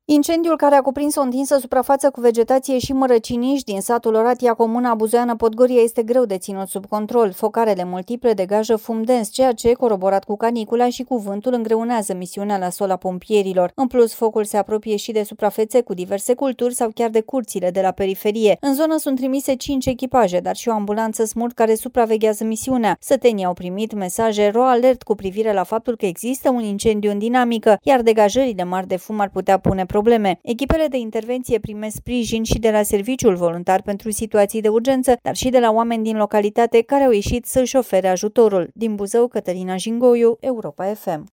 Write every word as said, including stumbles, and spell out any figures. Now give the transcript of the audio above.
Incendiul care a cuprins o întinsă suprafață cu vegetație și mărăciniși din satul Oratia, comuna Buzoiană-Podgoria, este greu de ținut sub control. Focarele multiple degajă fum dens, ceea ce, coroborat cu canicula și cu vântul, îngreunează misiunea la sol a pompierilor. În plus, focul se apropie și de suprafețe cu diverse culturi sau chiar de curțile de la periferie. În zonă sunt trimise cinci echipaje, dar și o ambulanță smurt care supraveghează misiunea. Sătenii au primit mesaje ro-alert cu privire la faptul că există un incendiu în dinamică, iar degajările mari de fum ar putea pune probleme. Echipele de intervenție primesc sprijin și de la Serviciul Voluntar pentru Situații de Urgență, dar și de la oameni din localitate care au ieșit să-și ofere ajutorul. Din Buzău, Cătălina Jingoiu, Europa F M.